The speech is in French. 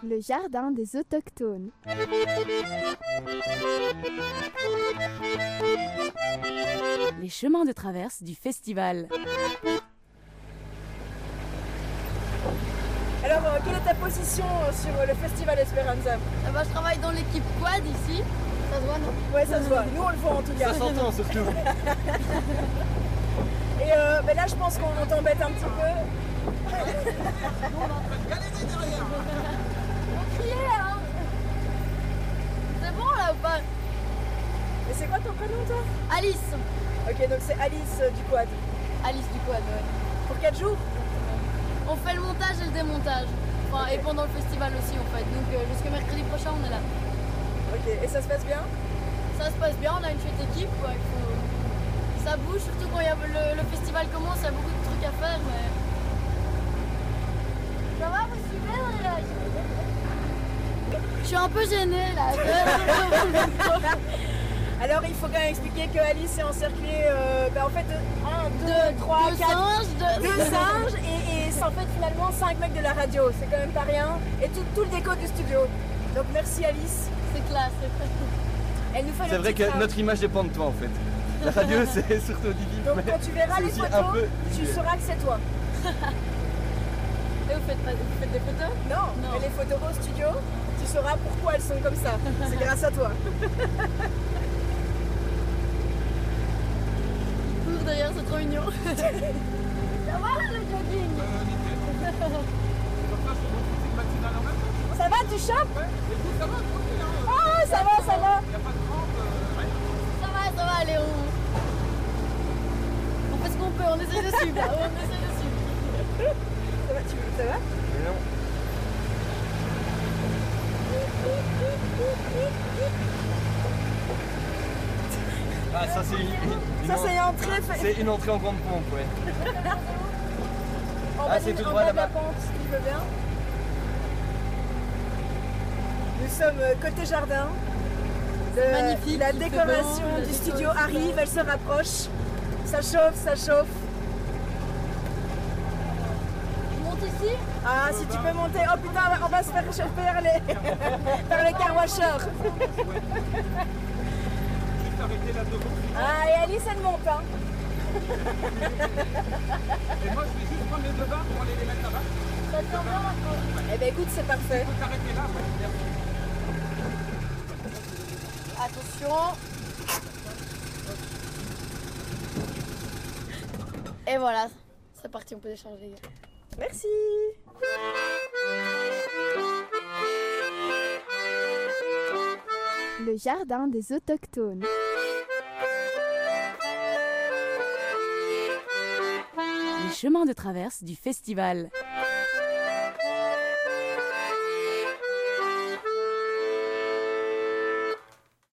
Le jardin des autochtones. Les chemins de traverse du festival. Alors, quelle est ta position sur le festival Esperanza? Je travaille dans l'équipe quad ici. Ça se voit, non? Ouais, ça se voit. Nous, on le voit en tout cas. Ça s'entend surtout. Et ben là, je pense qu'on t'embête un petit peu. On criait, hein. C'est bon là ou pas? Et c'est quoi ton prénom, toi? Alice. Ok, donc c'est Alice du quad. Alice du quad, ouais. Pour 4 jours? On fait le montage et le démontage. Enfin, et pendant le festival aussi, en fait. Donc jusqu'à mercredi prochain, on est là. Ok, et ça se passe bien? Ça se passe bien, on a une chouette équipe. Quoi. Ça bouge, surtout quand il y a le festival commence, il y a beaucoup de trucs à faire. Mais... Ça va, vous suivez? Je suis un peu gênée là. Alors il faut quand même expliquer que Alice est encerclée en fait 1, 2, 3, 4 deux singes et c'est en fait finalement 5 mecs de la radio, c'est quand même pas rien. Et tout le déco du studio. Donc merci Alice. C'est classe, c'est classe. Elle nous fait C'est vrai que notre image dépend de toi en fait. La radio c'est surtout auditif. Donc quand tu verras les photos, tu sauras que c'est toi. Et vous faites des photos? Non, mais les photos au studio, tu sauras pourquoi elles sont comme ça. C'est grâce à toi. Cours derrière, c'est trop mignon. Ça va là le jogging? Ça va, tu chopes? Ça va, tranquille, hein. Ah, ça va, ça va. Il n'y a pas de crampe, Ça va, allez, on fait ce qu'on peut, on essaie de suivre là, on essaie de suivre. Ça va, ça va? Non. Ah ça c'est une entrée en grande pompe, ouais. C'est tout droit là-bas. Si tu veux bien. Nous sommes côté jardin. Magnifique. La décoration du studio arrive, elle se rapproche. Ça chauffe, ça chauffe. Je monte ici? Ah, si tu peux monter. Oh putain, on va se faire chauffer par les car washers. juste arrêter là devant. Ah, et Alice, elle monte. Hein. Et moi, je vais juste prendre les deux barres pour aller les mettre là-bas. Ça te tient bien maintenant? Eh ben écoute, c'est parfait. Tu peux t'arrêter là, ouais. Merci. Attention. Et voilà, c'est parti, on peut échanger les gars. Merci. Le jardin des autochtones. Les chemins de traverse du festival.